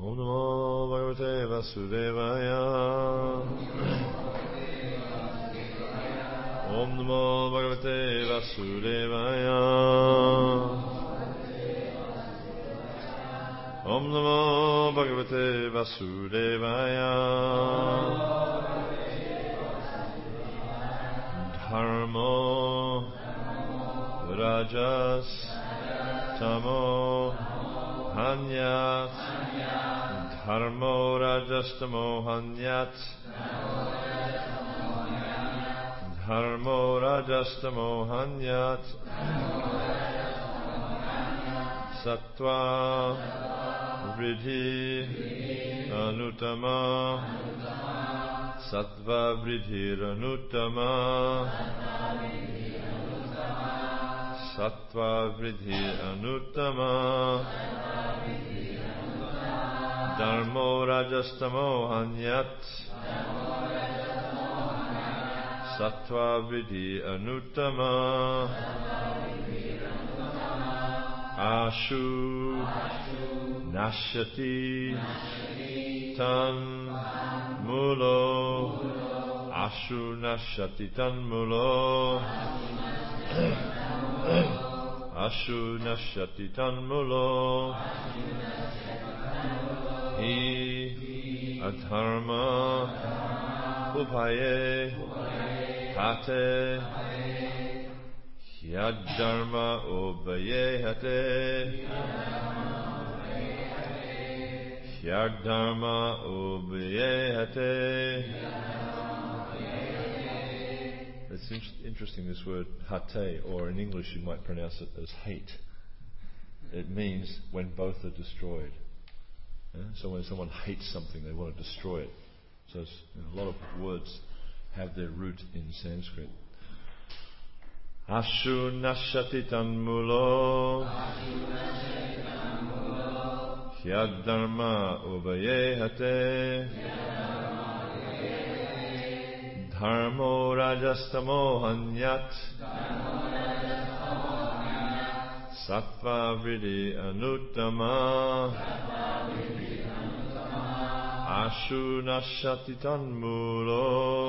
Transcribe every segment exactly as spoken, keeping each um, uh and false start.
Om Namo Bhagavate Vasudevaya. Om Namo Bhagavate Vasudevaya. Om Namo Bhagavate Vasudevaya. Dharmo Rajas Tamo Hanyat. Dharmo Rajas Tamo Hanyat. Dharmo Rajas Tamo Hanyat. Sattva Vridhi Anutama. Sattva Vridhi Anutama. Sattva Vridhi Anutama. Dharmo Rajastamo Hanyat. Sattva Vridhi Anutama. Ashu Nashyati Tan Mulo. Ashu Nashyati Tan Mulo. Ashu Nashyati Tan Mulo. Hi Adharma Upaye Hate. Yadharma Upaye Hate. Yadharma Upaye Hate. It's interesting, this word hate, or in English you might pronounce it as hate. It means when both are destroyed. Yeah? So when someone hates something, they want to destroy it. So it's, you know, a lot of words have their root in Sanskrit. Ashu Nashyati Tanmulo. Hyadharma Ubaye Hate. Dharmo Rajastamo Hanyat. Sattva Vridhi Anutama. Ashu Nashyati Tanmulo.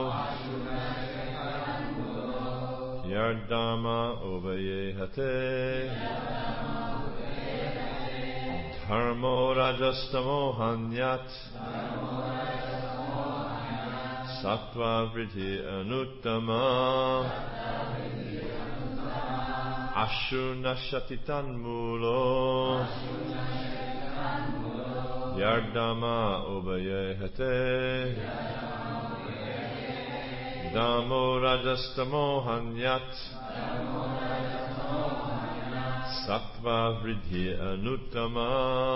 Yardama Ubaye Hate. Dharmo Rajastamo Hanyat. Sattva Vridhi Anutama. Ashu Nashyati Tanmulo. Yardama Ubaye Hate. Damo Rajastamo Hanyat. Sattva Vridhi Anutama.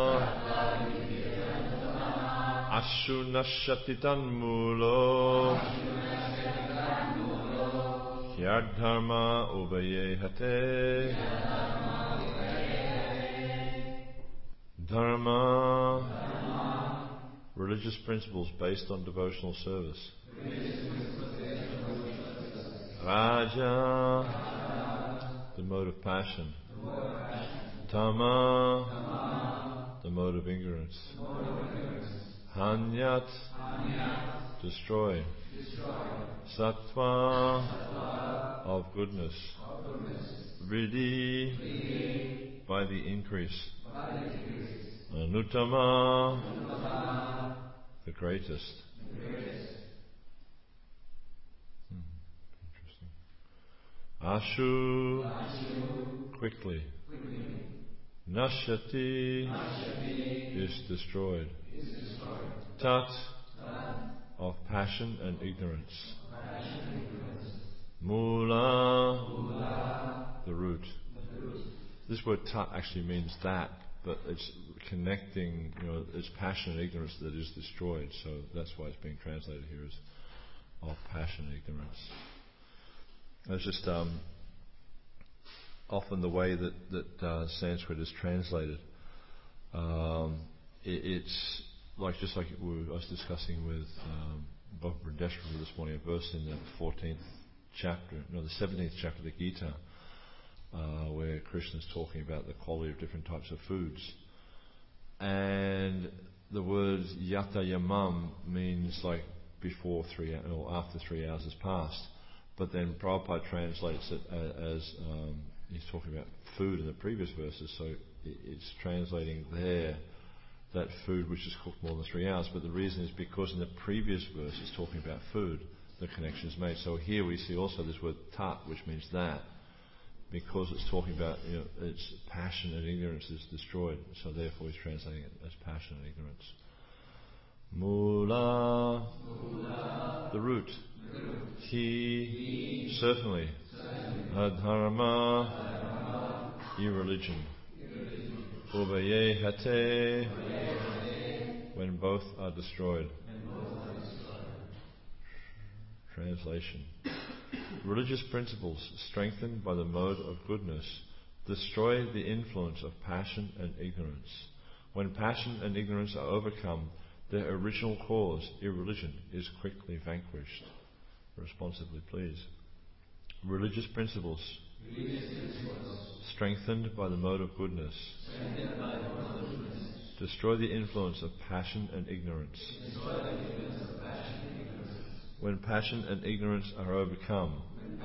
Ashu Nashyati Tanmulo. Yardharma Ubaye Hate. Dharma, religious principles based on devotional service. Raja, the mode of passion. Tama, the mode of ignorance. Hanyat, destroy. Sattva, of goodness. Vridhi, by the increase. Anutama, the greatest. Hmm. Interesting. Ashu, quickly. Nashyati, is destroyed. Tat, of passion and ignorance. Mula, the root. This word tat actually means that, but it's connecting, you know, it's passion and ignorance that is destroyed. So that's why it's being translated here as of passion and ignorance. It's just um, often the way that, that uh, Sanskrit is translated. Um, it, it's like just like we were, I was discussing with um, Bhakti Brindeshwara this morning, a verse in the fourteenth chapter, no, the seventeenth chapter of the Gita, uh, where Krishna is talking about the quality of different types of foods. And the word yata yamam means like before three or after three hours has passed. But then Prabhupada translates it as, um, he's talking about food in the previous verses, so it's translating there that food which is cooked more than three hours. But the reason is because in the previous verse it's talking about food, the connection is made. So here we see also this word tat, which means that, because it's talking about, you know, its passion and ignorance is destroyed. So therefore he's translating it as passion and ignorance. Mula, Mula. The root. He, he certainly. Adharma, irreligion. Ubaye hate, when both are destroyed. Translation. Religious principles strengthened by the mode of goodness destroy the influence of passion and ignorance. When passion and ignorance are overcome, their original cause, irreligion, is quickly vanquished. Responsively, please. Religious principles, Religious principles strengthened by the mode of goodness, by the mode of goodness destroy the influence of passion and ignorance. Passion and ignorance. When passion and ignorance are overcome,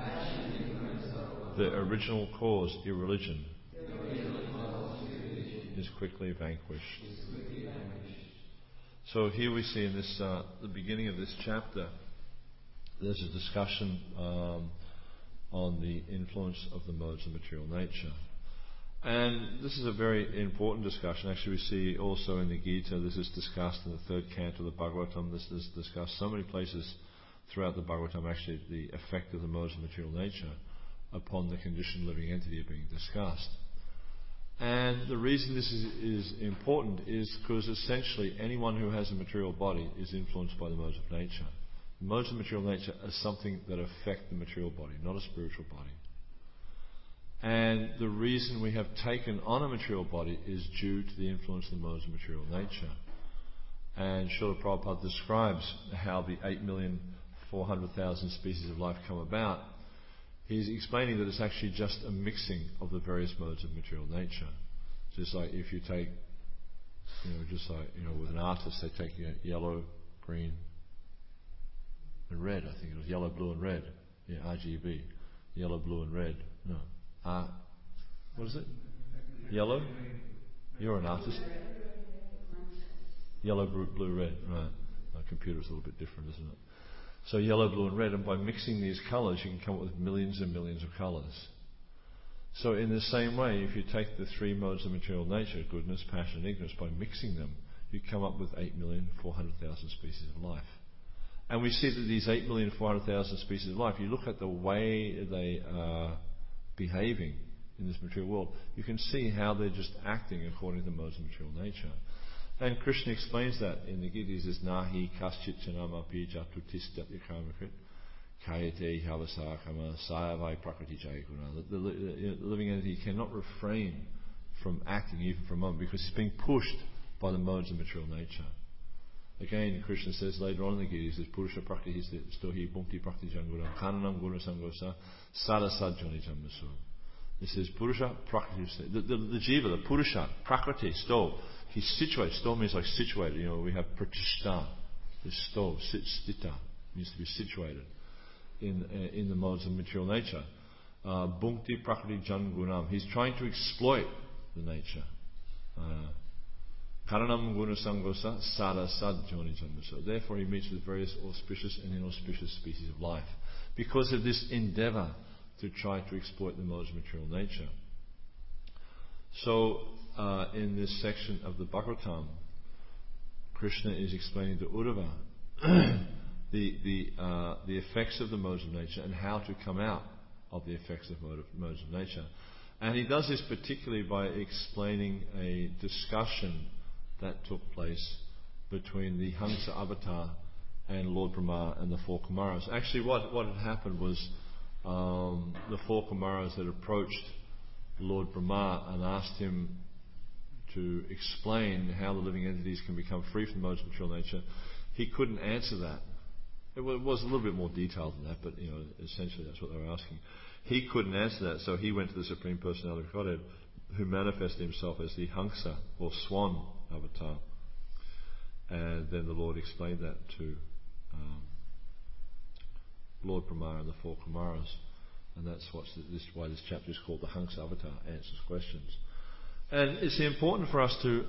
the original cause, irreligion, is quickly vanquished. So here we see in this, uh, the beginning of this chapter, there's a discussion um, on the influence of the modes of material nature. And this is a very important discussion. Actually, we see also in the Gita, this is discussed in the third canto of the Bhagavatam. This is discussed so many places throughout the Bhagavatam, actually, the effect of the modes of material nature upon the conditioned living entity are being discussed. And the reason this is, is important is because essentially anyone who has a material body is influenced by the modes of nature. The modes of material nature are something that affect the material body, not a spiritual body. And the reason we have taken on a material body is due to the influence of the modes of material nature. And Srila Prabhupada describes how the eight million four hundred thousand species of life come about. He's explaining that it's actually just a mixing of the various modes of material nature. Just like if you take, you know, just like, you know, with an artist, they take you know, yellow, green, and red. I think it was yellow, blue, and red. Yeah, R G B. Yellow, blue, and red. No. Uh, what is it? Yellow? You're an artist. Yellow, blue, blue, red. Right. My computer's a little bit different, isn't it? So yellow, blue, and red, and by mixing these colours, you can come up with millions and millions of colours. So in the same way, if you take the three modes of material nature, goodness, passion, and ignorance, by mixing them, you come up with eight million four hundred thousand species of life. And we see that these eight million four hundred thousand species of life, you look at the way they are behaving in this material world, you can see how they're just acting according to the modes of material nature. And Krishna explains that in the Gita. He says, Nahi kaschit chanamapi jatutistat yakamakrit kayate havasakama sayavai prakriti jayaguna. The living entity cannot refrain from acting even for a moment because he's being pushed by the modes of material nature. Again, Krishna says later on in the Gita, he says, Purusha prakriti stohi bhukti prakriti jangura kananam guna sangosa sadasad joni jammasu. He says, Purusha prakriti, the, the, the jiva, the Purusha, prakriti, sto. He's situated. Sto means like situated. You know, we have pratishta. This sto, sit, stita, means to be situated in uh, in the modes of material nature. Bhukti prakriti jan gunam. He's trying to exploit the nature. Karanam guna sangosa sada sad joni janmusa. Therefore, he meets with various auspicious and inauspicious species of life because of this endeavour to try to exploit the modes of material nature. So, uh, in this section of the Bhagavatam, Krishna is explaining to Uddhava the the uh, the effects of the modes of nature and how to come out of the effects of mode of, modes of nature. And he does this particularly by explaining a discussion that took place between the Hamsa avatar and Lord Brahma and the four Kumaras. Actually, what what had happened was um, the four Kumaras had approached Lord Brahma and asked him to explain how the living entities can become free from the modes of material nature. He couldn't answer that. It was a little bit more detailed than that, but you know, essentially that's what they were asking. He couldn't answer that, so he went to the Supreme Personality of Godhead, who manifested himself as the Hamsa or Swan avatar. And then the Lord explained that to um, Lord Brahma and the four Kumaras. And that's what's this, why this chapter is called the Hansa Avatar, Answers Questions. And it's important for us to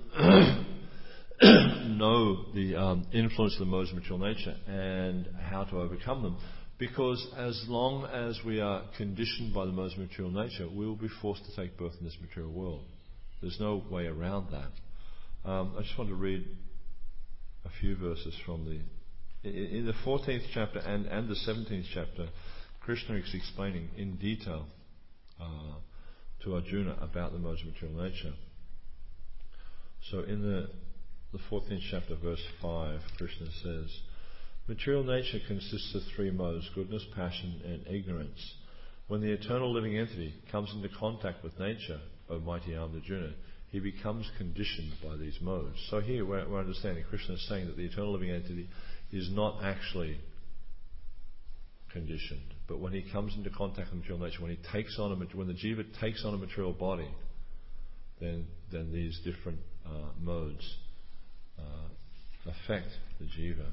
know the um, influence of the modes of material nature and how to overcome them. Because as long as we are conditioned by the modes of material nature, we will be forced to take birth in this material world. There's no way around that. Um, I just want to read a few verses from the... In, in the fourteenth chapter and, and the seventeenth chapter, Krishna is explaining in detail uh, to Arjuna about the modes of material nature. So in the, the fourteenth chapter, verse five, Krishna says, material nature consists of three modes, goodness, passion and ignorance. When the eternal living entity comes into contact with nature, O mighty armed Arjuna, he becomes conditioned by these modes. So here we're, we're understanding Krishna is saying that the eternal living entity is not actually conditioned. But when he comes into contact with material nature, when he takes on a, when the jiva takes on a material body, then then these different uh, modes uh, affect the jiva.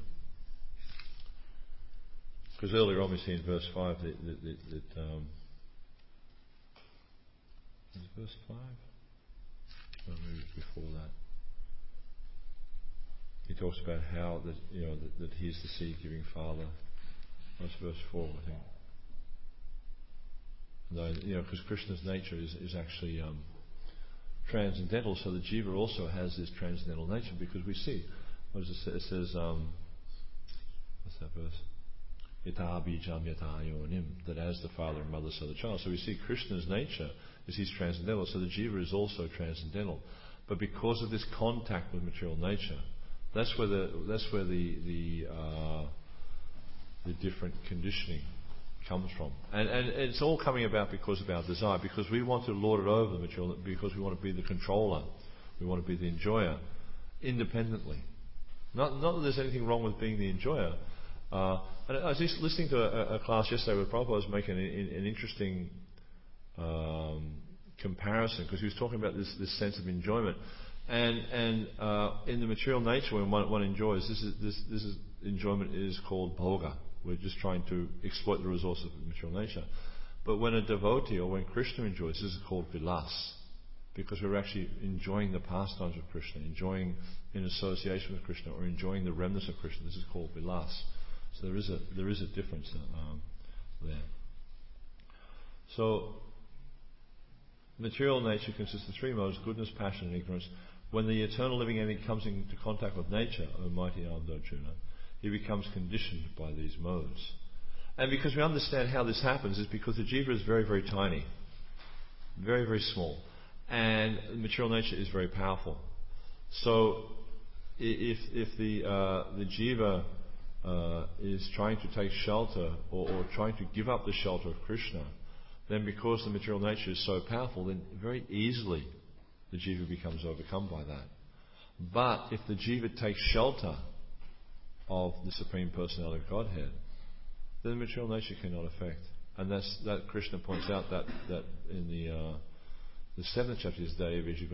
Because earlier on we see in verse five that, that, that, that um, is it verse five? No, maybe it's before that. He talks about how that you know that, that he is the seed-giving father. That's verse four, I think. No, you know, because Krishna's nature is, is actually um, transcendental, so the jiva also has this transcendental nature. Because we see, what does it say? It says, um, what's that verse? Yata bijam yata yonim, that as the father and mother, so the child. So we see Krishna's nature is he's transcendental, so the jiva is also transcendental. But because of this contact with material nature, that's where the that's where the the uh, the different conditioning comes from. And, and it's all coming about because of our desire, because we want to lord it over the material, because we want to be the controller, we want to be the enjoyer, independently. Not, not that there's anything wrong with being the enjoyer. Uh, and I was just listening to a, a class yesterday where Prabhupada was making an, an interesting um, comparison, because he was talking about this, this sense of enjoyment. And, and uh, in the material nature, when one, one enjoys, this is, this, this is enjoyment is called bhoga. We're just trying to exploit the resources of material nature. But when a devotee or when Krishna enjoys, this is called vilas, because we're actually enjoying the pastimes of Krishna, enjoying in association with Krishna, or enjoying the remnants of Krishna. This is called vilas. So there is a there is a difference um, there. So material nature consists of three modes: goodness, passion, and ignorance. When the eternal living entity comes into contact with nature, O mighty armed Arjuna, he becomes conditioned by these modes. And because we understand how this happens is because the jiva is very, very tiny. Very, very small. And material nature is very powerful. So if if the uh, the jiva uh, is trying to take shelter or, or trying to give up the shelter of Krishna, then because the material nature is so powerful, then very easily the jiva becomes overcome by that. But if the jiva takes shelter of the Supreme Personality of Godhead, then the material nature cannot affect. And that's that Krishna points out that that in the uh, the seventh chapter is This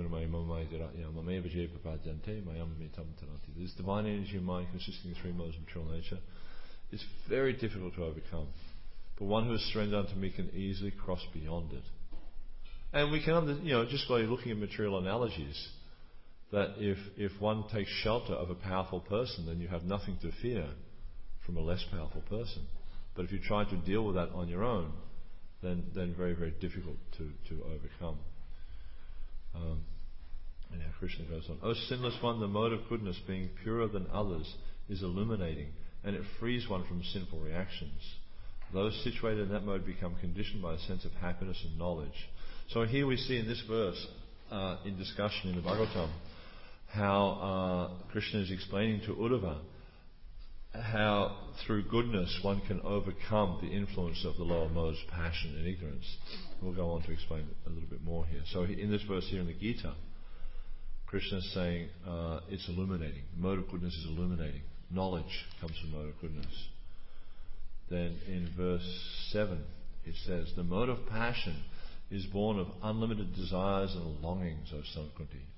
divine energy of mind consisting of three modes of material nature is very difficult to overcome. But one who is surrendered unto me can easily cross beyond it. And we can, under, you know, just by looking at material analogies, that if, if one takes shelter of a powerful person, then you have nothing to fear from a less powerful person. But if you try to deal with that on your own, then then very, very difficult to, to overcome. Um, and now Krishna goes on. O sinless one, the mode of goodness, being purer than others, is illuminating, and it frees one from sinful reactions. Those situated in that mode become conditioned by a sense of happiness and knowledge. So here we see in this verse, uh, in discussion in the Bhagavatam, how uh, Krishna is explaining to Uddhava how through goodness one can overcome the influence of the lower modes, passion and ignorance. We'll go on to explain it a little bit more here. So in this verse here in the Gita, Krishna is saying uh, it's illuminating. The mode of goodness is illuminating. Knowledge comes from the mode of goodness. Then in verse seven it says, the mode of passion is born of unlimited desires and longings, O son of Kunti.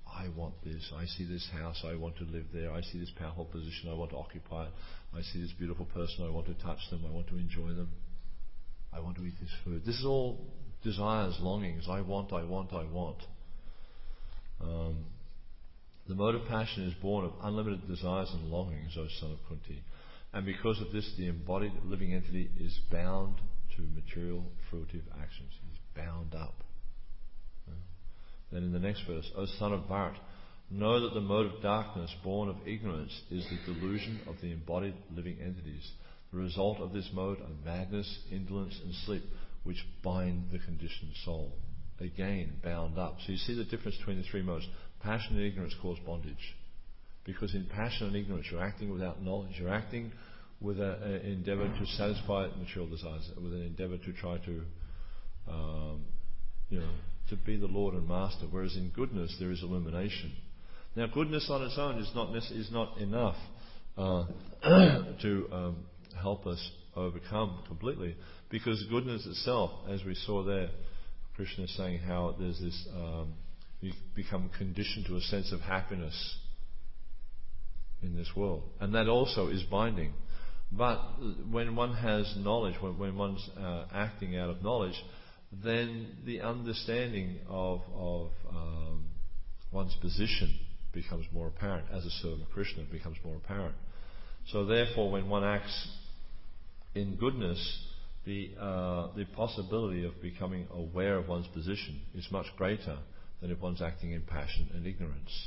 I want this. I see this house. I want to live there. I see this powerful position. I want to occupy it. I see this beautiful person. I want to touch them. I want to enjoy them. I want to eat this food. This is all desires, longings. I want, I want, I want. Um, the mode of passion is born of unlimited desires and longings, O son of Kunti. And because of this, the embodied living entity is bound to material fruitive actions. He's bound up. Then in the next verse, O son of Bharat, know that the mode of darkness born of ignorance is the delusion of the embodied living entities. The result of this mode are madness, indolence and sleep, which bind the conditioned soul. Again, bound up. So you see the difference between the three modes. Passion and ignorance cause bondage. Because in passion and ignorance, you're acting without knowledge. You're acting with an endeavour to satisfy material desires, with an endeavour to try to, um, you know, to be the Lord and Master. Whereas in goodness, there is illumination. Now, goodness on its own is not is not enough uh, to um, help us overcome completely, because goodness itself, as we saw there, Krishna is saying how there's this, um, you become conditioned to a sense of happiness in this world, and that also is binding. But when one has knowledge, when, when one's uh, acting out of knowledge, then the understanding of, of um, one's position becomes more apparent. As a servant of Krishna, it becomes more apparent. So therefore, when one acts in goodness, the uh, the possibility of becoming aware of one's position is much greater than if one's acting in passion and ignorance.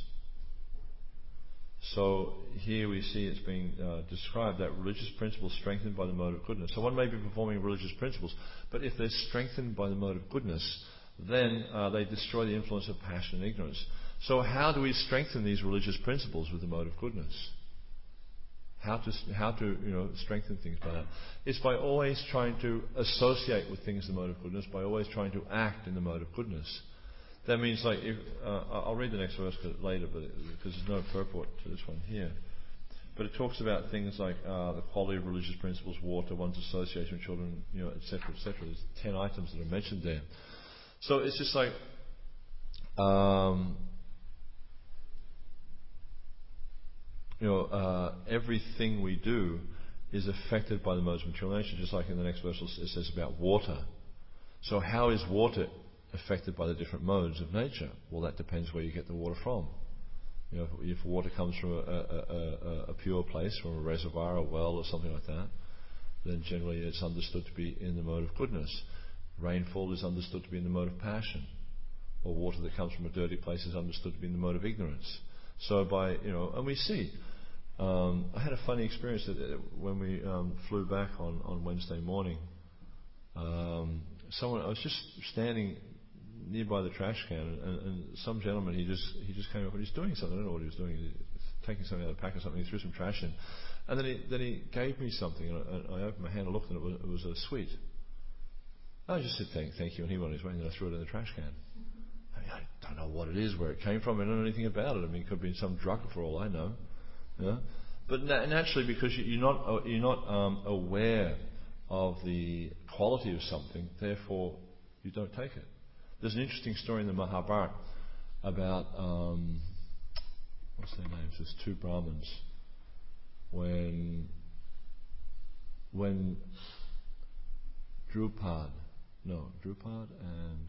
So here we see it's being uh, described that religious principles strengthened by the mode of goodness. So one may be performing religious principles, but if they're strengthened by the mode of goodness, then uh, they destroy the influence of passion and ignorance. So how do we strengthen these religious principles with the mode of goodness? How to how to you know strengthen things by that? It's by always trying to associate with things in the mode of goodness, by always trying to act in the mode of goodness. That means, like, if, uh, I'll read the next verse later, but because there's no purport to this one here. But it talks about things like uh, the quality of religious principles, water, one's association with children, you know, et cetera, et cetera. There's ten items that are mentioned there. So it's just like, um, you know, uh, everything we do is affected by the modes of material nature, just like in the next verse it says about water. So how is water affected by the different modes of nature? Well, that depends where you get the water from. You know, if, if water comes from a, a, a, a pure place, from a reservoir, a well, or something like that, then generally it's understood to be in the mode of goodness. Rainfall is understood to be in the mode of passion, or water that comes from a dirty place is understood to be in the mode of ignorance. So by you know, and we see. Um, I had a funny experience that uh, when we um, flew back on, on Wednesday morning. Um, someone I was just standing nearby the trash can, and, and some gentleman, he just he just came up and he's doing something. I don't know what he was doing. He was taking something out of the pack or something. He threw some trash in, and then he then he gave me something. And I, I opened my hand and looked, and it was, it was a sweet. I just said thank thank you, and he went on his way, and then I threw it in the trash can. I mean, I don't know what it is, where it came from. I don't know anything about it. I mean, it could be some drug for all I know. Yeah? But na- naturally, because you, you're not you're not um, aware of the quality of something, therefore you don't take it. There's an interesting story in the Mahabharata about, um, what's their names? There's two Brahmins. When, when Drupad, no, Drupad and,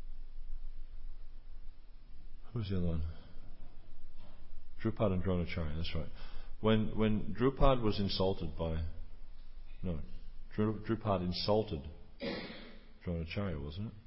who's the other one? Drupad and Dronacharya, that's right. When, when Drupad was insulted by, no, Drupad insulted Dronacharya, wasn't it?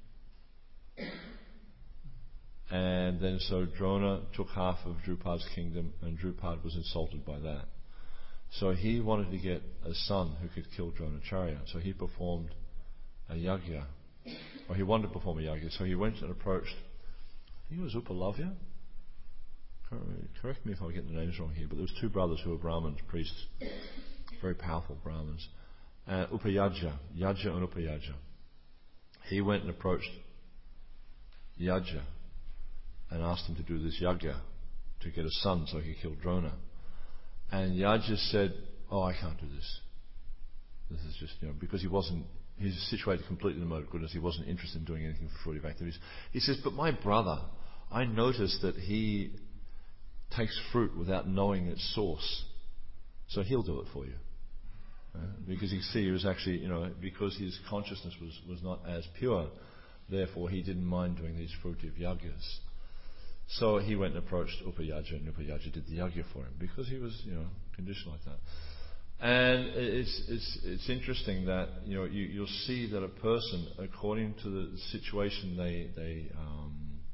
And then so Drona took half of Drupad's kingdom, and Drupad was insulted by that. So he wanted to get a son who could kill Dronacharya. So he performed a yagya, or he wanted to perform a yagya. So he went and approached, I think it was Upalavya. Correct me if I get the names wrong here, but there was two brothers who were Brahmins, priests, very powerful Brahmins. Uh, Upayajya, Yajya and Upayajya. He went and approached Yajya and asked him to do this yagya to get a son so he could kill Drona. And Yajya said, oh, I can't do this. This is just, you know, because he wasn't, he's situated completely in the mode of goodness. He wasn't interested in doing anything for fruitive activities. He says, but my brother, I notice that he takes fruit without knowing its source. So he'll do it for you. Uh, because you see, he was actually, you know, because his consciousness was, was not as pure, therefore he didn't mind doing these fruitive yagyas. So he went and approached Upayaja, and Upayaja did the yagya for him because he was, you know, conditioned like that. And it's it's it's interesting that, you know, you, you'll see that a person, according to the situation they they um,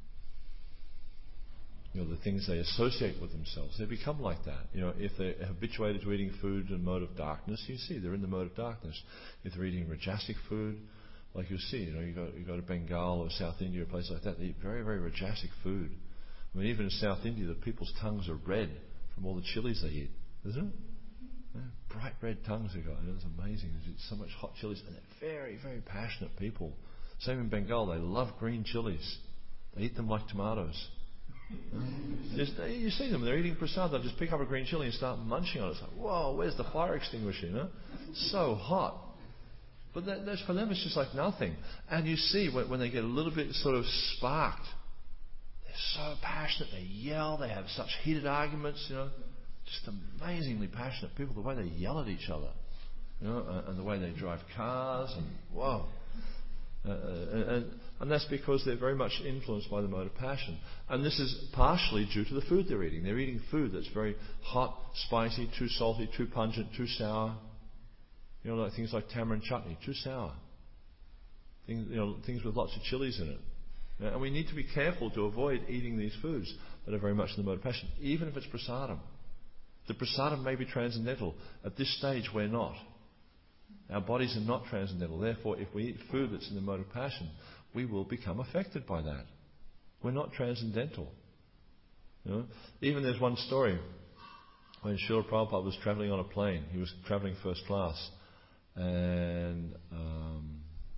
you know, the things they associate with themselves, they become like that. You know, if they're habituated to eating food in the mode of darkness, you see they're in the mode of darkness. If they're eating rajasic food, like you'll see, you know, you go you go to Bengal or South India or places like that, they eat very very rajasic food. I mean, even in South India, the people's tongues are red from all the chilies they eat, isn't it? Yeah, bright red tongues they got. It's amazing. They eat so much hot chilies, and they're very very passionate people. Same in Bengal, they love green chilies. They eat them like tomatoes. Just, you see them, they're eating prasad, they'll just pick up a green chili and start munching on it. It's like, whoa, where's the fire extinguisher, you know? So hot. But that, that's, for them it's just like nothing. And you see, when, when they get a little bit sort of sparked, they're so passionate, they yell, they have such heated arguments, you know. Just amazingly passionate people, the way they yell at each other, you know, and, and the way they drive cars, and whoa. Uh, and, and that's because they're very much influenced by the mode of passion. And this is partially due to the food they're eating. They're eating food that's very hot, spicy, too salty, too pungent, too sour. You know, like things like tamarind chutney, too sour. Things, you know, things with lots of chilies in it. And we need to be careful to avoid eating these foods that are very much in the mode of passion, even if it's prasadam. The prasadam may be transcendental. At this stage, we're not. Our bodies are not transcendental. Therefore, if we eat food that's in the mode of passion, we will become affected by that. We're not transcendental. You know? Even there's one story when Srila Prabhupada was travelling on a plane. He was travelling first class, and um,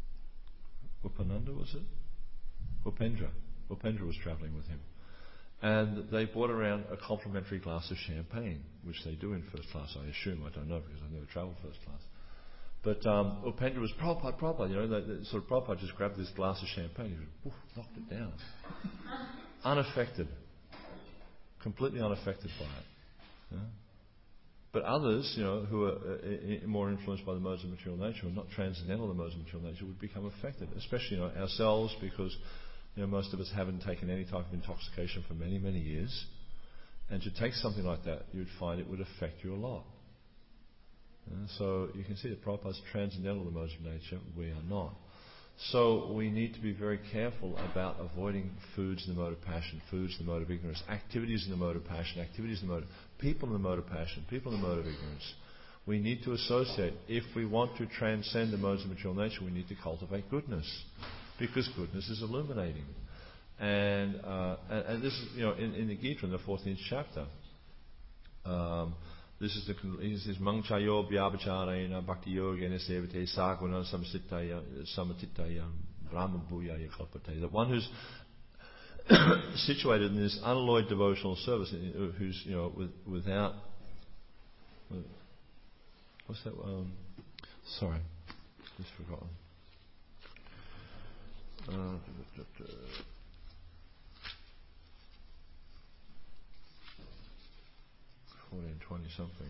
Upananda was it? Upendra. Upendra was travelling with him. And they brought around a complimentary glass of champagne, which they do in first class, I assume. I don't know because I've never travelled first class. But um, Upendra was Prabhupada, Prabhupada, you know, the, the, sort of Prabhupada just grabbed this glass of champagne, he just, woof, knocked it down. Unaffected. Completely unaffected by it. Yeah? But others, you know, who are uh, more influenced by the modes of material nature, or not transcendental the modes of material nature, would become affected. Especially, you know, ourselves, because, you know, most of us haven't taken any type of intoxication for many, many years. And to take something like that, you'd find it would affect you a lot. Uh, so you can see that Prabhupada's transcendental the modes of nature, we are not. So we need to be very careful about avoiding foods in the mode of passion, foods in the mode of ignorance, activities in the mode of passion, activities in the mode of, people in the mode of passion, people in the mode of ignorance. We need to associate, if we want to transcend the modes of material nature, we need to cultivate goodness, because goodness is illuminating. And uh, and, and this is, you know, in, in the Gita, in the fourteenth chapter, um, This is the he says Mangchayo Vyabacharayana Bhakti Yogena Sevate Sakuna Samasittaya Samatittaya Brahma Bhuyaya Kalpate. The one who's situated in this unalloyed devotional service, who's, you know, with, without what's that? Um, sorry, just forgotten. Uh, fourteen, twenty something.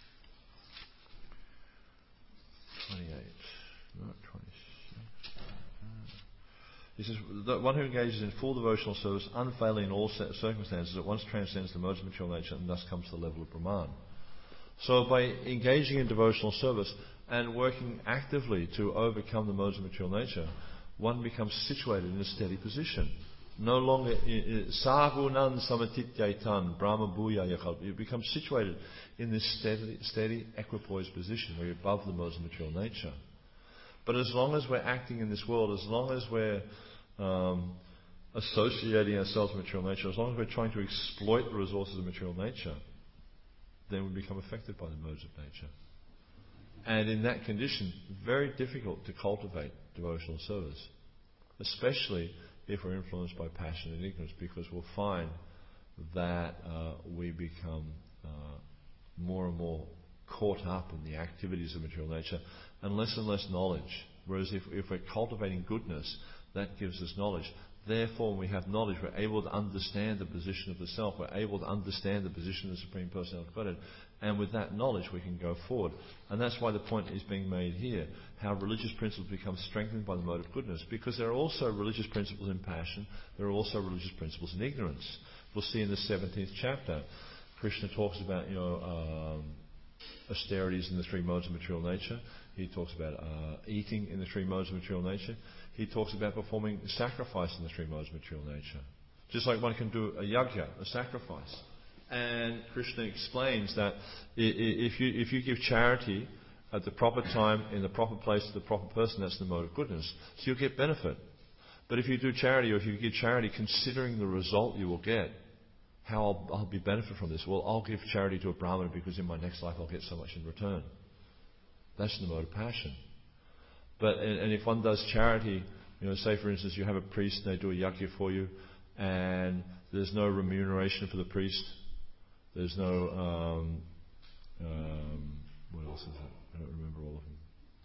twenty-eight, not twenty-six. He says, the one who engages in full devotional service, unfailing in all circumstances, at once transcends the modes of material nature and thus comes to the level of Brahman. So by engaging in devotional service and working actively to overcome the modes of material nature, one becomes situated in a steady position. No longer sagunan samatityaitan brahma bhuya yakalpa. You become situated in this steady, steady equipoised position where you're above the modes of material nature. But as long as we're acting in this world, as long as we're um, associating ourselves with material nature, as long as we're trying to exploit the resources of material nature, then we become affected by the modes of nature. And in that condition, very difficult to cultivate devotional service, especially if we're influenced by passion and ignorance, because we'll find that uh, we become uh, more and more caught up in the activities of material nature and less and less knowledge. Whereas if, if we're cultivating goodness, that gives us knowledge. Therefore, when we have knowledge, we're able to understand the position of the self. We're able to understand the position of the Supreme Personality of Godhead. And with that knowledge, we can go forward. And that's why the point is being made here, how religious principles become strengthened by the mode of goodness. Because there are also religious principles in passion. There are also religious principles in ignorance. We'll see in the seventeenth chapter, Krishna talks about, you know, um, austerities in the three modes of material nature. He talks about uh, eating in the three modes of material nature. He talks about performing sacrifice in the three modes of material nature. Just like one can do a yajna, a sacrifice. And Krishna explains that if you, if you give charity at the proper time, in the proper place, to the proper person, that's the mode of goodness. So you'll get benefit. But if you do charity, or if you give charity considering the result you will get, how I'll, I'll be benefit from this? Well, I'll give charity to a Brahmana because in my next life I'll get so much in return. That's the mode of passion. But and, and if one does charity, you know, say for instance you have a priest and they do a yajna for you, and there's no remuneration for the priest. There's no um, um, what else is it? I don't remember all of them.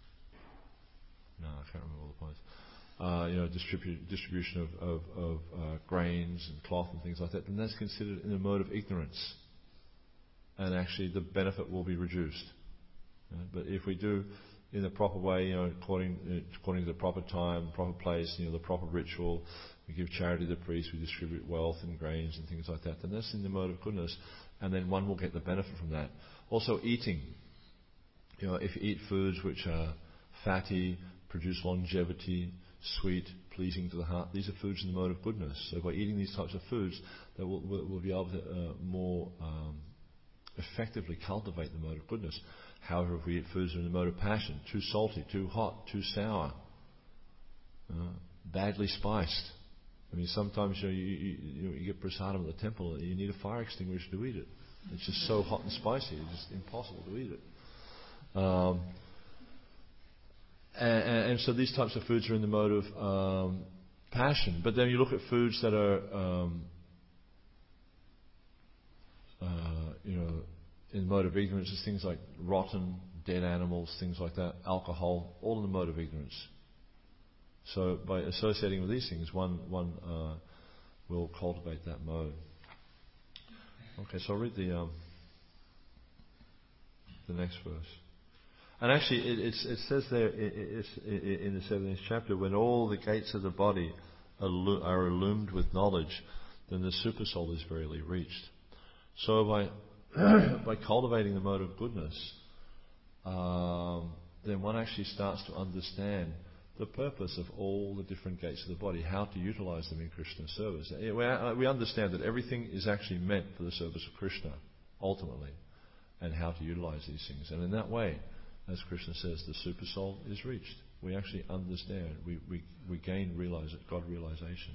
No, I can't remember all the points. Uh, you know, distribu- distribution of, of, of uh, grains and cloth and things like that, then that's considered in a mode of ignorance. And actually the benefit will be reduced. Uh, but if we do in the proper way, you know, according, uh, according to the proper time, proper place, you know, the proper ritual, we give charity to the priest, we distribute wealth and grains and things like that, then that's in the mode of goodness. And then one will get the benefit from that. Also eating. You know, if you eat foods which are fatty, produce longevity, sweet, pleasing to the heart, these are foods in the mode of goodness. So by eating these types of foods, that we'll, we'll be able to uh, more um, effectively cultivate the mode of goodness. However, if we eat foods that are in the mode of passion, too salty, too hot, too sour, uh, badly spiced. I mean, sometimes you, know, you, you, you get prasadam at the temple and you need a fire extinguisher to eat it. It's just so hot and spicy, it's just impossible to eat it. Um, and, and, and so these types of foods are in the mode of um, passion. But then you look at foods that are, um, uh, you know, in the mode of ignorance, is things like rotten, dead animals, things like that, alcohol, all in the mode of ignorance. So by associating with these things, one one uh, will cultivate that mode. Okay, so I'll read the um, the next verse. And actually, it, it's, it says there it, it's, it, in the seventeenth chapter, when all the gates of the body are, are illumined with knowledge, then the supersoul is verily reached. So by by cultivating the mode of goodness, um, then one actually starts to understand the purpose of all the different gates of the body, how to utilize them in Krishna's service. We understand that everything is actually meant for the service of Krishna, ultimately, and how to utilize these things. And in that way, as Krishna says, the super soul is reached. We actually understand, we, we, we gain realize God realization.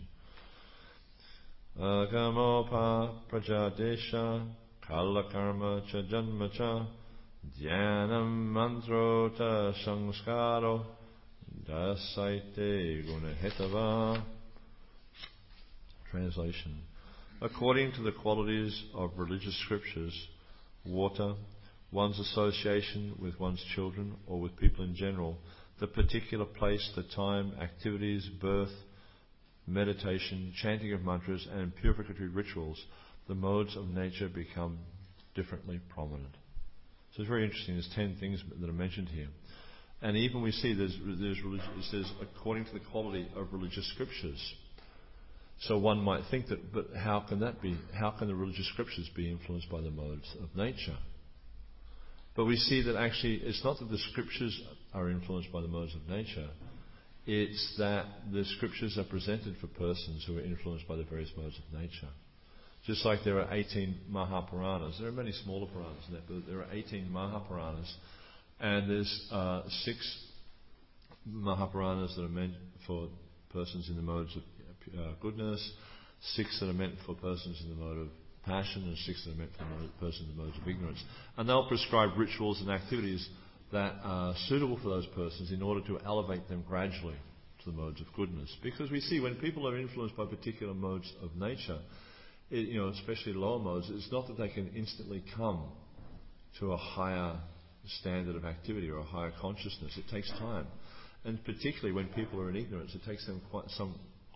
Agamopa prajadesha kala karma cha janma cha dhyanam mantro ta samskaro dasaite gunahetava. Translation. According to the qualities of religious scriptures, water, one's association with one's children or with people in general, the particular place, the time, activities, birth, meditation, chanting of mantras and purificatory rituals, the modes of nature become differently prominent. So it's very interesting. There's ten things that are mentioned here. And even we see there's, there's religion, it says according to the quality of religious scriptures. So one might think that, but how can that be? How can the religious scriptures be influenced by the modes of nature? But we see that actually it's not that the scriptures are influenced by the modes of nature. It's that the scriptures are presented for persons who are influenced by the various modes of nature. Just like there are eighteen Mahapuranas. There are many smaller Puranas in that, but there are eighteen Mahapuranas. And there's uh, six Mahapuranas that are meant for persons in the modes of uh, goodness, six that are meant for persons in the mode of passion, and six that are meant for persons in the modes of ignorance. And they'll prescribe rituals and activities that are suitable for those persons in order to elevate them gradually to the modes of goodness. Because we see when people are influenced by particular modes of nature, it, you know, especially lower modes, it's not that they can instantly come to a higher standard of activity or a higher consciousness. It takes time. And particularly when people are in ignorance, it takes them quite some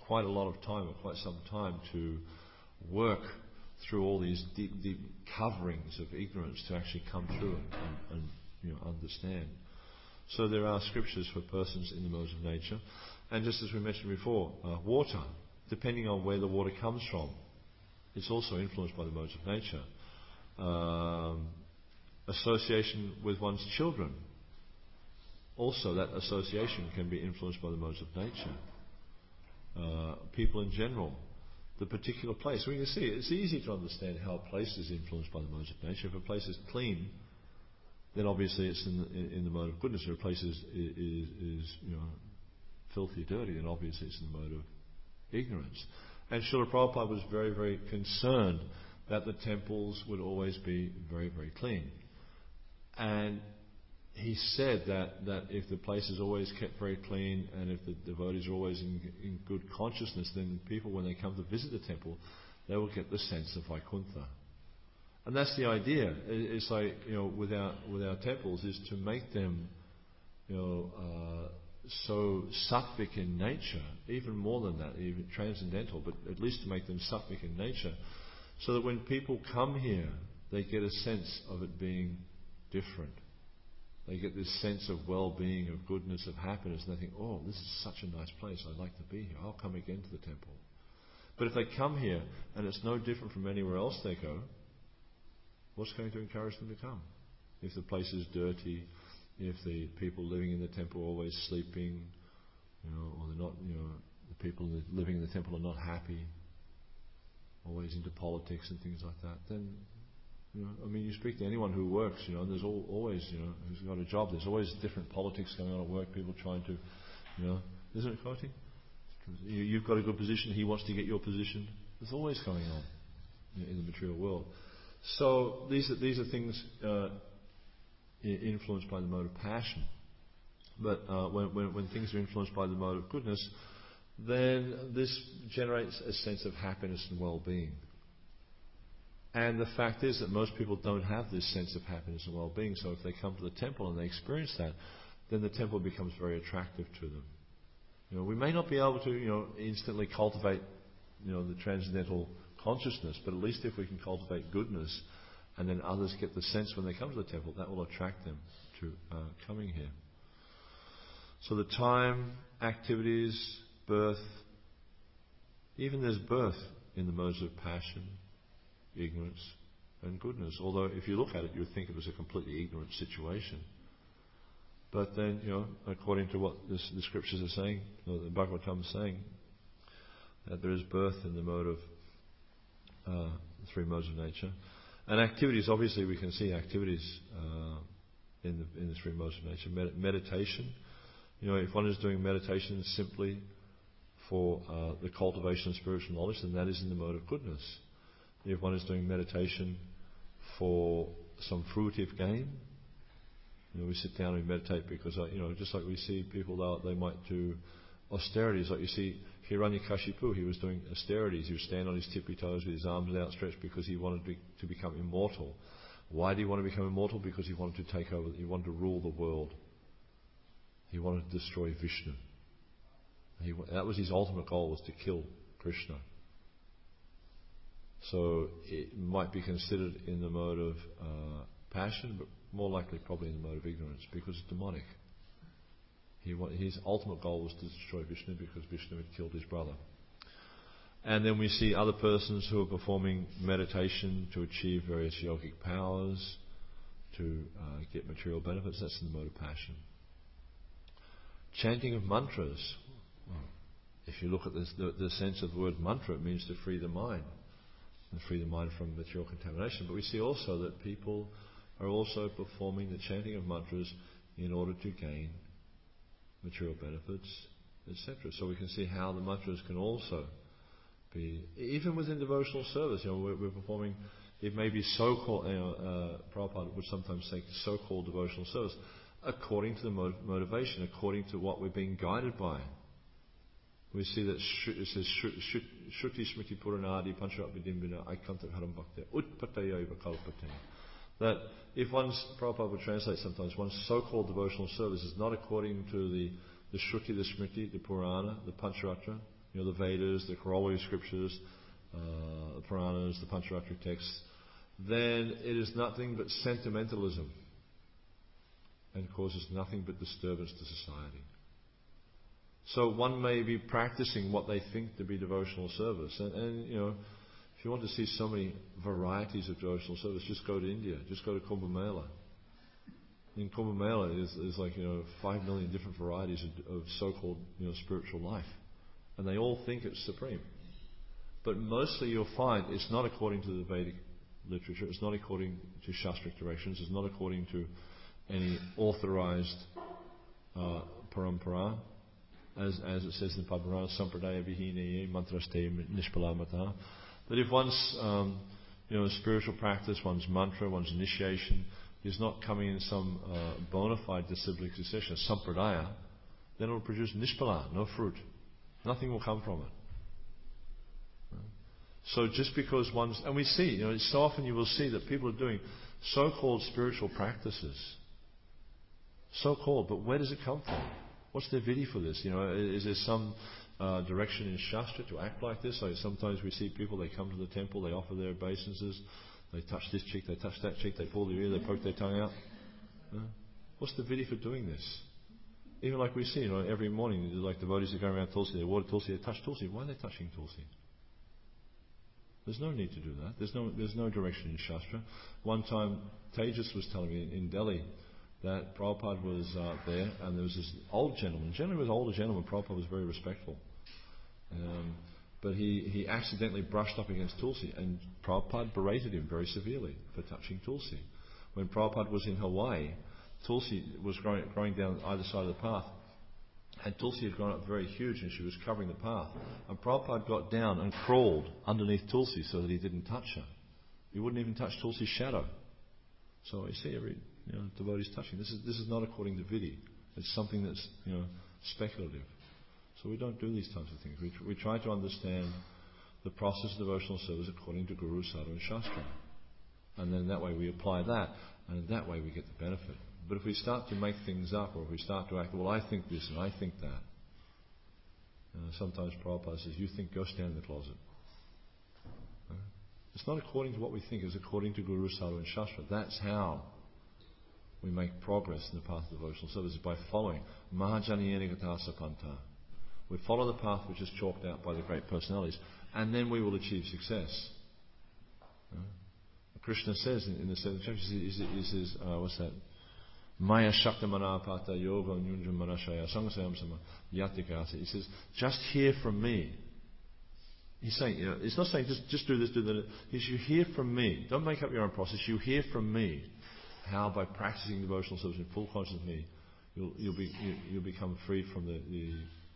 quite a lot of time, or quite some time, to work through all these deep, deep coverings of ignorance to actually come through and, and, and you know, understand. So there are scriptures for persons in the modes of nature. And just as we mentioned before, uh, water, depending on where the water comes from, it's also influenced by the modes of nature. Um, association with one's children, also that association can be influenced by the modes of nature. Uh, people in general, the particular place. We can see it's easy to understand how a place is influenced by the modes of nature. If a place is clean, then obviously it's in the, in, in the mode of goodness. If a place is, is, is you know, filthy, dirty, then obviously it's in the mode of ignorance. And Srila Prabhupada was very, very concerned that the temples would always be very, very clean. And he said that, that if the place is always kept very clean and if the devotees are always in, in good consciousness, then people, when they come to visit the temple, they will get the sense of Vaikuntha. And that's the idea. It's like, you know, with our, with our temples, is to make them, you know, uh, so sattvic in nature, even more than that, even transcendental, but at least to make them sattvic in nature, so that when people come here, they get a sense of it being different. They get this sense of well-being, of goodness, of happiness, and they think, oh, this is such a nice place, I'd like to be here, I'll come again to the temple. But if they come here, and it's no different from anywhere else they go, what's going to encourage them to come? If the place is dirty, if the people living in the temple are always sleeping, you know, or they're not, you know, the people living in the temple are not happy, always into politics and things like that, then, you know, I mean, you speak to anyone who works, you know, and there's all, always, you know, who's got a job, there's always different politics going on at work, people trying to, you know, isn't it, Koti? You, you've got a good position, he wants to get your position. There's always going on, you know, in the material world. So these are, these are things uh, influenced by the mode of passion. But uh, when, when, when things are influenced by the mode of goodness, then this generates a sense of happiness and well-being. And the fact is that most people don't have this sense of happiness and well-being, so if they come to the temple and they experience that, then the temple becomes very attractive to them. You know, we may not be able to, you know, instantly cultivate, you know, the transcendental consciousness, but at least if we can cultivate goodness, and then others get the sense when they come to the temple, that will attract them to uh, coming here. So the time, activities, birth, even there's birth in the modes of passion, ignorance and goodness. Although if you look at it, you would think it was a completely ignorant situation. But then, you know, according to what this, the scriptures are saying, or the Bhagavatam is saying, that there is birth in the mode of uh, the three modes of nature. And activities, obviously we can see activities uh, in, the, in the three modes of nature. Med- meditation, you know, if one is doing meditation simply for uh, the cultivation of spiritual knowledge, then that is in the mode of goodness. If one is doing meditation for some fruitive gain, you know, we sit down and meditate because, uh, you know, just like we see people out, they might do austerities. Like you see Hiranyakashipu, he was doing austerities. He would stand on his tippy toes with his arms outstretched because he wanted to, to become immortal. Why did he want to become immortal? Because he wanted to take over, he wanted to rule the world. He wanted to destroy Vishnu. He, that was his ultimate goal, was to kill Krishna. So it might be considered in the mode of uh, passion, but more likely probably in the mode of ignorance, because it's demonic. He, his ultimate goal was to destroy Vishnu because Vishnu had killed his brother. And then we see other persons who are performing meditation to achieve various yogic powers, to uh, get material benefits. That's in the mode of passion. Chanting of mantras. Well, if you look at this, the, the sense of the word mantra, it means to free the mind. And free the mind from material contamination. But we see also that people are also performing the chanting of mantras in order to gain material benefits, et cetera. So we can see how the mantras can also be, even within devotional service, you know, we're, we're performing, it may be so-called, you know, uh, Prabhupada would sometimes say so-called devotional service, according to the mot- motivation, according to what we're being guided by. We see that it says Shruti Smriti Puranadi Pancharat Vidimbina Aikantak Haram Bhakti Utpataya Kalpate. That if one's, Prabhupada would translate sometimes, one's so-called devotional service is not according to the, the Shruti, the Smriti, the Purana, the Pancharatra, you you know, the Vedas, the corollary scriptures, uh, the Puranas, the Pancharattra texts, then it is nothing but sentimentalism and causes nothing but disturbance to society. So one may be practicing what they think to be devotional service. And, and you know, if you want to see so many varieties of devotional service, just go to India. Just go to Kumbh Mela. In Kumbh Mela, there's, there's like, you know, five million different varieties of, of so-called, you know, spiritual life. And they all think it's supreme. But mostly you'll find it's not according to the Vedic literature. It's not according to Shastric directions. It's not according to any authorized uh, parampara. As, as it says in Padma, Sampradaya Vihine Mantraste Nishpalamata. That if one's um, you know, spiritual practice, one's mantra, one's initiation is not coming in some uh, bona fide disciplic succession, Sampradaya, then it will produce Nishpala, no fruit. Nothing will come from it. So just because one's, and we see, you know, so often you will see that people are doing so-called spiritual practices. So-called, but where does it come from? What's their vidhi for this? You know, is there some uh, direction in Shastra to act like this? Like sometimes we see people, they come to the temple, they offer their obeisances, they touch this cheek, they touch that cheek, they pull their ear, they poke their tongue out. Uh, what's the vidhi for doing this? Even like we see, you know, every morning, like devotees that go around Tulsi, they water Tulsi, they touch Tulsi. Why are they touching Tulsi? There's no need to do that. There's no, there's no direction in Shastra. One time, Tejas was telling me in, in Delhi, that Prabhupada was uh, there, and there was this old gentleman. Generally, with older gentlemen, Prabhupada was very respectful. Um, but he, he accidentally brushed up against Tulsi, and Prabhupada berated him very severely for touching Tulsi. When Prabhupada was in Hawaii, Tulsi was growing, growing down either side of the path, and Tulsi had grown up very huge, and she was covering the path. And Prabhupada got down and crawled underneath Tulsi so that he didn't touch her. He wouldn't even touch Tulsi's shadow. So you see every you know, devotees touching. This is this is not according to vidhi. It's something that's you know speculative. So we don't do these types of things. We, we try to understand the process of devotional service according to Guru, Sadhu and Shastra. And then that way we apply that, and in that way we get the benefit. But if we start to make things up, or if we start to act, well, I think this and I think that. Uh, sometimes Prabhupada says, you think, go stand in the closet. Uh, it's not according to what we think, it's according to Guru, Sadhu and Shastra. That's how we make progress in the path of devotional service, is by following Mahajaniyena Gatasa Panta. We follow the path which is chalked out by the great personalities, and then we will achieve success. Uh, Krishna says in, in the seventh chapter, he says, he says uh, what's that? Maya Shakta Manapata Yoga Nyunja Manashaya Sangasayam Sama Yatikasa. He says, just hear from me. He's saying, you know, it's not saying just, just do this, do that. He says, you hear from me. Don't make up your own process. You hear from me. How by practicing devotional service in full consciousness of me, you'll, you'll be you, you'll become free from the, the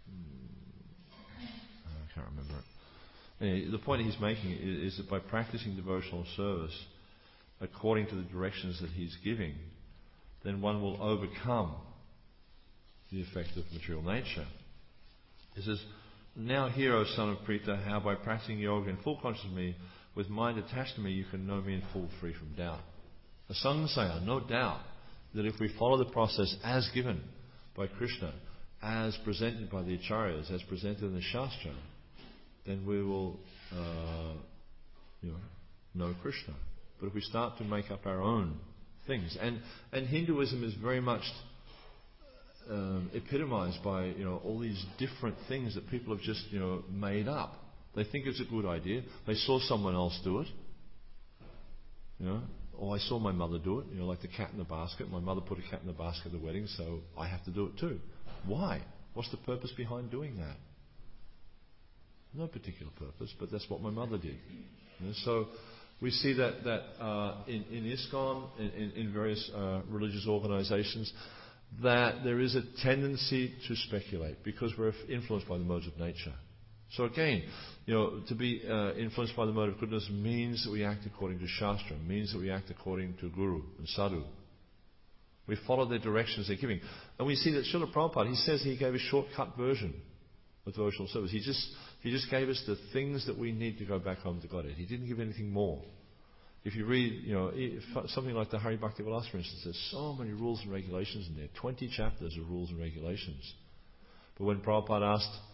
I can't remember it. Anyway, the point he's making is, is that by practicing devotional service according to the directions that he's giving, then one will overcome the effect of material nature. He says, now hear, O son of Prita, how by practicing yoga in full consciousness of me, with mind attached to me, you can know me in full, free from doubt. Asangsaya, no doubt that if we follow the process as given by Krishna, as presented by the Acharyas, as presented in the Shastra, then we will uh, you know, know Krishna. But if we start to make up our own things, and, and Hinduism is very much um, epitomized by you know all these different things that people have just you know made up. They think it's a good idea. They saw someone else do it. You know, or I saw my mother do it. You know, like the cat in the basket. My mother put a cat in the basket at the wedding, so I have to do it too. Why? What's the purpose behind doing that? No particular purpose, but that's what my mother did. You know, so we see that that uh, in, in ISKCON, in, in various uh, religious organizations, that there is a tendency to speculate because we're influenced by the modes of nature. So again, you know, to be uh, influenced by the mode of goodness means that we act according to Shastra, means that we act according to Guru and Sadhu. We follow their directions they're giving. And we see that Srila Prabhupada, he says he gave a shortcut version of devotional service. He just, he just gave us the things that we need to go back home to Godhead. He didn't give anything more. If you read, you know, something like the Hari Bhakti Vilas, for instance, there's so many rules and regulations in there. twenty chapters of rules and regulations. But when Prabhupada asked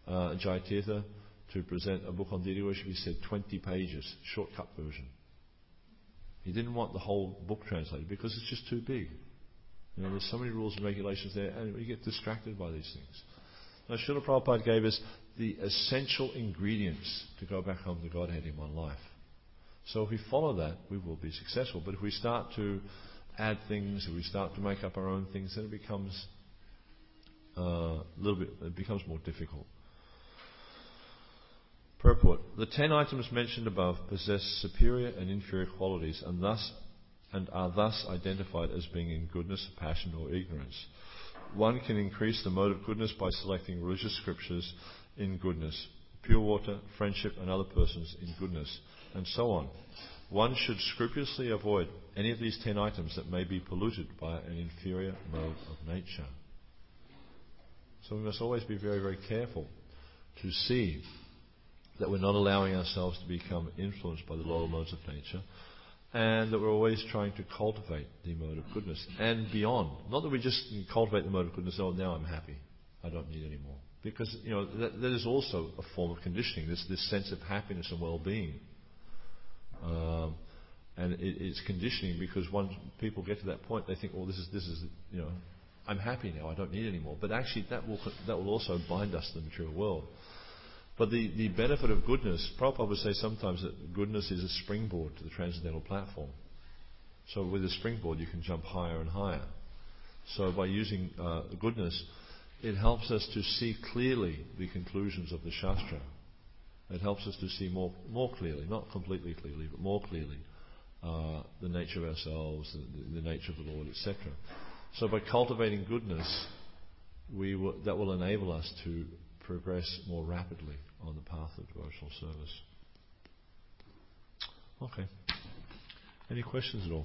uh, Jayatirtha to present a book on deity worship, he said twenty pages, shortcut version. He didn't want the whole book translated because it's just too big. You know, there's so many rules and regulations there, and we get distracted by these things. Now, Srila Prabhupada gave us the essential ingredients to go back home to Godhead in one life. So if we follow that, we will be successful. But if we start to add things, if we start to make up our own things, then it becomes uh, a little bit, it becomes more difficult. Purport. The ten items mentioned above possess superior and inferior qualities and thus and are thus identified as being in goodness, passion or ignorance. One can increase the mode of goodness by selecting religious scriptures in goodness, pure water, friendship and other persons in goodness, and so on. One should scrupulously avoid any of these ten items that may be polluted by an inferior mode of nature. So we must always be very, very careful to see that we're not allowing ourselves to become influenced by the lower modes of nature, and that we're always trying to cultivate the mode of goodness and beyond. Not that we just cultivate the mode of goodness, oh, now I'm happy, I don't need any more. Because, you know, that, that is also a form of conditioning, this, this sense of happiness and well-being. Um, and it, it's conditioning because once people get to that point, they think, well, this is, this is, you know, I'm happy now, I don't need any more. But actually that will, that will also bind us to the material world. But the, the benefit of goodness, Prabhupada would say sometimes that goodness is a springboard to the transcendental platform. So with a springboard you can jump higher and higher. So by using uh, goodness, it helps us to see clearly the conclusions of the Shastra. It helps us to see more more clearly, not completely clearly, but more clearly, uh, the nature of ourselves, the, the nature of the Lord, et cetera. So by cultivating goodness, we will, that will enable us to progress more rapidly on the path of devotional service. Okay. Any questions at all?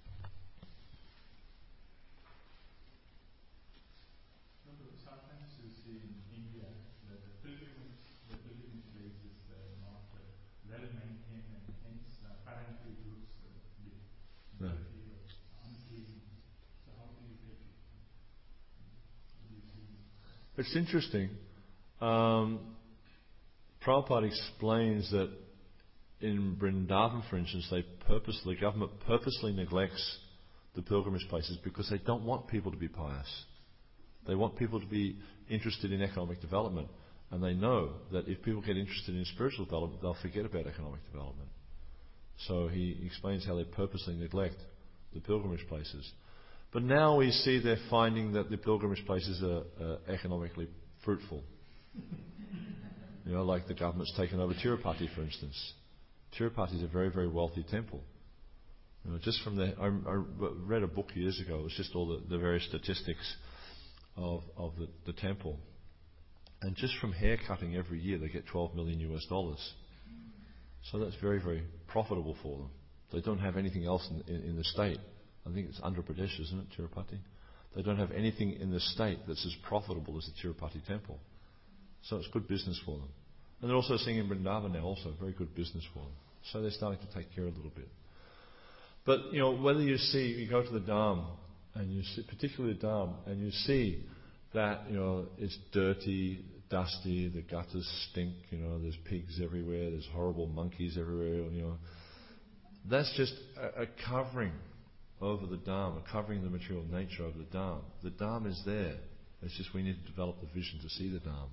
Sometimes you see in India that the pilgrimage, the pilgrimage place is uh, not uh, well maintained, and hence uh, apparently it looks a bit dirty or unclean. So how do you take it? Do you see? It's interesting. Um, Prabhupada explains that in Vrindavan, for instance, they purposely, the government purposely neglects the pilgrimage places because they don't want people to be pious. They want people to be interested in economic development, and they know that if people get interested in spiritual development, they'll forget about economic development. So he explains how they purposely neglect the pilgrimage places. But now we see they're finding that the pilgrimage places are uh, economically fruitful. You know, like the government's taken over Tirupati, for instance. Tirupati is a very, very wealthy temple. You know, just from the, I, I read a book years ago. It was just all the, the various statistics of of the, the temple, and just from hair cutting every year, they get twelve million U S dollars. So that's very, very profitable for them. They don't have anything else in, in, in the state. I think it's Andhra Pradesh, isn't it, Tirupati? They don't have anything in the state that's as profitable as the Tirupati temple. So it's good business for them. And they're also seeing in Vrindavan now also very good business for them. So they're starting to take care a little bit. But, you know, whether you see, you go to the Dham, and you see, particularly the Dham, and you see that, you know, it's dirty, dusty, the gutters stink, you know, there's pigs everywhere, there's horrible monkeys everywhere, you know. That's just a, a covering over the Dham, a covering the material nature of the Dham. The Dham is there. It's just we need to develop the vision to see the Dham.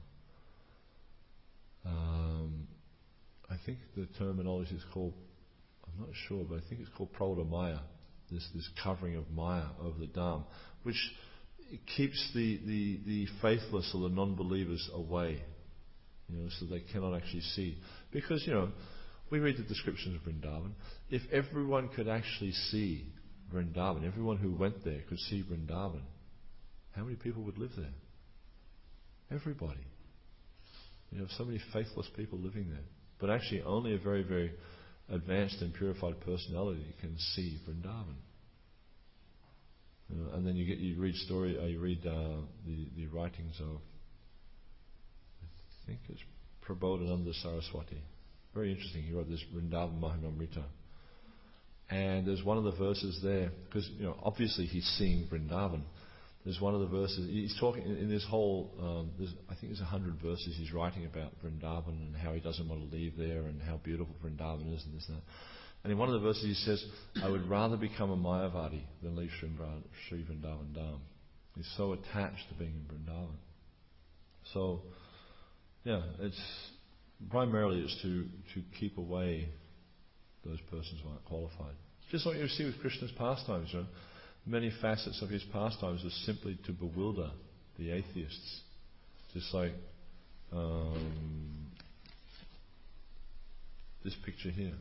Um, I think the terminology is called, I'm not sure, but I think it's called Pravada Maya, this, this covering of Maya over the Dham, which keeps the, the, the faithless or the non-believers away, you know, so they cannot actually see. Because, you know, we read the descriptions of Vrindavan. If everyone could actually see Vrindavan, everyone who went there could see Vrindavan, how many people would live there? Everybody. You have so many faithless people living there. But actually only a very, very advanced and purified personality can see Vrindavan. You know, and then you get you read story, uh, you read uh, the the writings of, I think it's Prabodhananda Saraswati. Very interesting. He wrote this Vrindavan Mahanamrita, and there's one of the verses there because you know obviously he's seeing Vrindavan, There's one of the verses, he's talking in, in this whole, um, there's, I think there's a hundred verses he's writing about Vrindavan and how he doesn't want to leave there and how beautiful Vrindavan is and this and that. And in one of the verses he says, I would rather become a Mayavadi than leave Sri Vrindavan Dham. He's so attached to being in Vrindavan. So, yeah, it's primarily it's to, to keep away those persons who aren't qualified. Just like you see with Krishna's pastimes, you know, many facets of his pastimes are simply to bewilder the atheists. Just like um, this picture here.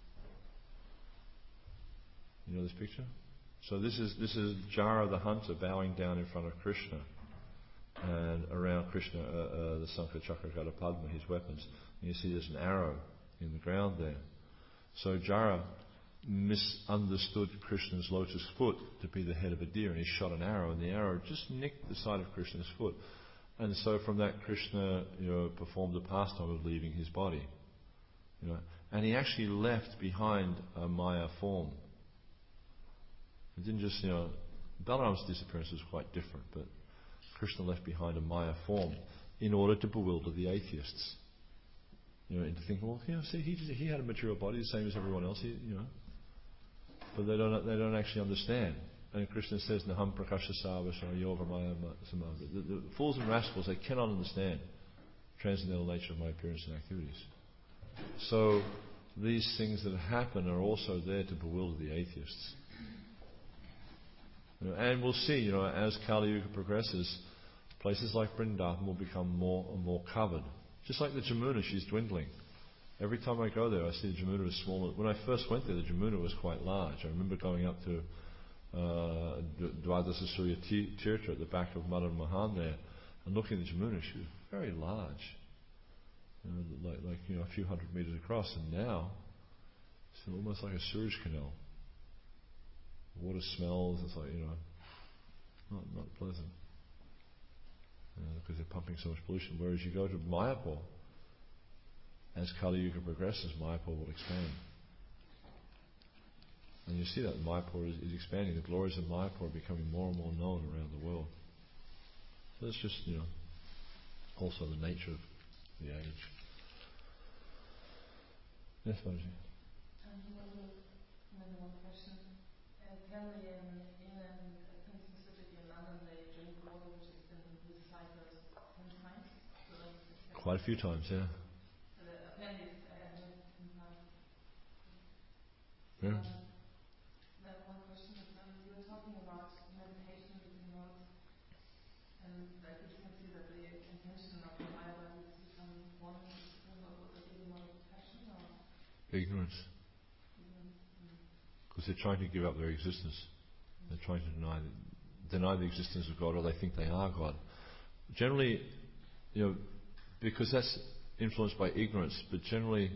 You know this picture? So this is this is Jara the hunter bowing down in front of Krishna, and around Krishna, uh, uh, the Sankha Chakra Gada Padma, his weapons. And you see there's an arrow in the ground there. So Jara misunderstood Krishna's lotus foot to be the head of a deer, and he shot an arrow, and the arrow just nicked the side of Krishna's foot. And so from that, Krishna, you know, performed the pastime of leaving his body. You know, and he actually left behind a Maya form. It didn't just, you know, Balaram's disappearance was quite different, but Krishna left behind a Maya form in order to bewilder the atheists. You know, into thinking, well, you know, see, he he had a material body the same as everyone else, he, you know, but they don't they don't actually understand. And Krishna says, "Naham prakasha savasana yoga maya samavra." The, the fools and rascals, they cannot understand the transcendental nature of my appearance and activities. So these things that happen are also there to bewilder the atheists. You know, and we'll see, you know, as Kali Yuga progresses, places like Vrindavan will become more and more covered. Just like the Jamuna, she's dwindling. Every time I go there, I see the Jamuna is smaller. When I first went there, the Jamuna was quite large. I remember going up to uh, Dwadasa Surya Tirtha at the back of Madan Mahan there, and looking at the Jamuna, she was very large. You know, like, like you know, a few hundred meters across, and now it's almost like a sewage canal. The water smells, it's like, you know, not, not pleasant. Uh, because they're pumping so much pollution. Whereas you go to Mayapur, as Kali Yuga progresses, Mayapur will expand. And you see that Mayapur is, is expanding. The glories of Mayapur are becoming more and more known around the world. So that's just, you know, also the nature of the age. Yes, Babaji? Um, another one question. Uh, apparently in England, I think specifically in London, they drink water which has been recycled ten times. So that's Quite a few times, yeah. So apparently it's uh, ten times. Yeah. Um, then one question is, um, you were talking about meditation between modes, and I could just see that the intention of the Mayavadi is to become one with the Supreme Lord. Would that be the mode of passion or Ignorance. Because they're trying to give up their existence. They're trying to deny the, deny the existence of God, or they think they are God. Generally, you know, because that's influenced by ignorance, but generally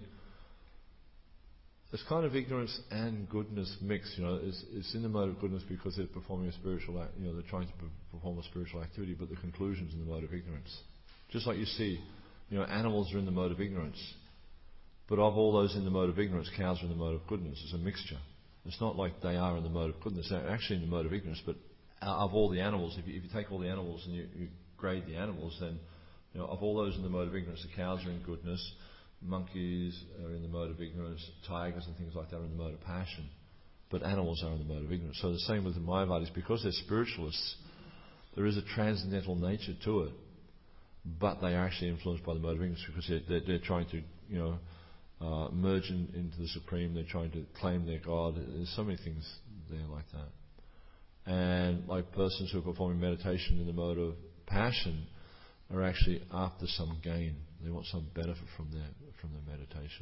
it's kind of ignorance and goodness mixed. You know, it's, it's in the mode of goodness because they're performing a spiritual act, you know, they're trying to perform a spiritual activity, but the conclusion's in the mode of ignorance. Just like you see, you know, animals are in the mode of ignorance. But of all those in the mode of ignorance, cows are in the mode of goodness. It's a mixture. It's not like they are in the mode of goodness. They're actually in the mode of ignorance. But of all the animals, if you, if you take all the animals and you, you grade the animals, then, you know, of all those in the mode of ignorance, the cows are in goodness, monkeys are in the mode of ignorance, tigers and things like that are in the mode of passion. But animals are in the mode of ignorance. So the same with the Mayavadis. Because they're spiritualists, there is a transcendental nature to it. But they are actually influenced by the mode of ignorance because they're, they're, they're trying to, you know, Uh, merge in, into the Supreme. They're trying to claim their God. There's so many things there like that. And like persons who are performing meditation in the mode of passion are actually after some gain. They want some benefit from their from their meditation.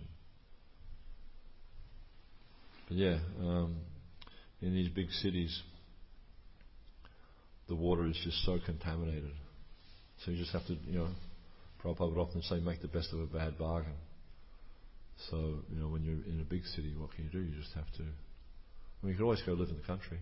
But yeah, um, in these big cities, the water is just so contaminated. So you just have to, you know, Prabhupada would often say, make the best of a bad bargain. So, you know, when you're in a big city, what can you do? You just have to... I mean, you could always go live in the country.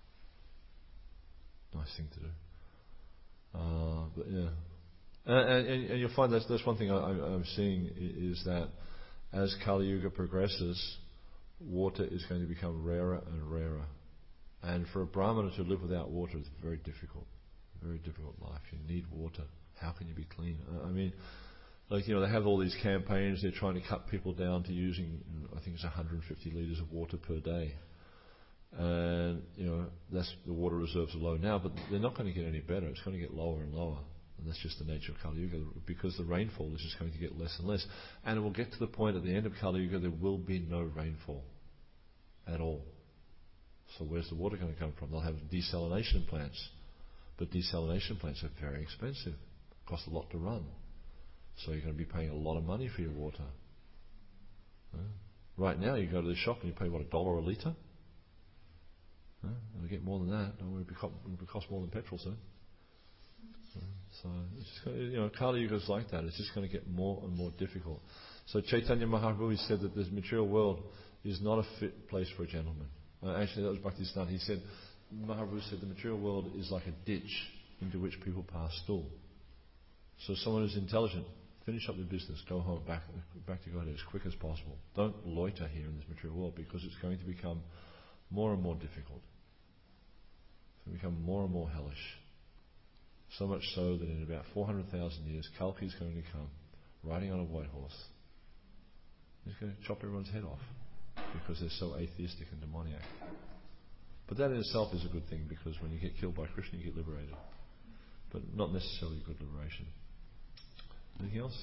Nice thing to do. Uh, but yeah. And, and, and you'll find that's, that's one thing I, I'm seeing is that as Kali Yuga progresses, water is going to become rarer and rarer. And for a Brahmana to live without water is very difficult. very difficult life. You need water. How can you be clean? I mean, like, you know, they have all these campaigns. They're trying to cut people down to using, I think it's one hundred fifty litres of water per day. And, you know, that's, the water reserves are low now, but they're not going to get any better. It's going to get lower and lower. And that's just the nature of Kali Yuga, because the rainfall is just going to get less and less. And it will get to the point at the end of Kali Yuga, there will be no rainfall at all. So where's the water going to come from? They'll have desalination plants. But desalination plants are very expensive. Cost a lot to run. So you're going to be paying a lot of money for your water. Uh, right now you go to the shop and you pay, what, a dollar a litre? Uh, it'll get more than that. It will cost, cost more than petrol soon. Uh, so, it's just going to, you know, Kali Yuga is like that. It's just going to get more and more difficult. So Chaitanya Mahaprabhu said that this material world is not a fit place for a gentleman. Uh, actually, that was Bhaktisiddhanta. He said, Mahaprabhu said the material world is like a ditch into which people pass stool. So someone who's intelligent, finish up their business, go home, back back to God as quick as possible. Don't loiter here in this material world, because it's going to become more and more difficult. It's going to become more and more hellish. So much so that in about four hundred thousand years, Kalki is going to come, riding on a white horse. He's going to chop everyone's head off, because they're so atheistic and demoniac. But that in itself is a good thing, because when you get killed by Krishna, you get liberated. But not necessarily a good liberation. Anything else?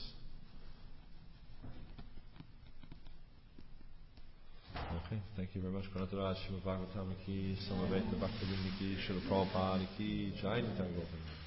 Okay, thank you very much. Pranatharaj Srimad Bhagavatam ki, Samaveta Bhaktivinoda ki, Srila Prabhupada ki, Jai Nitai Gautama.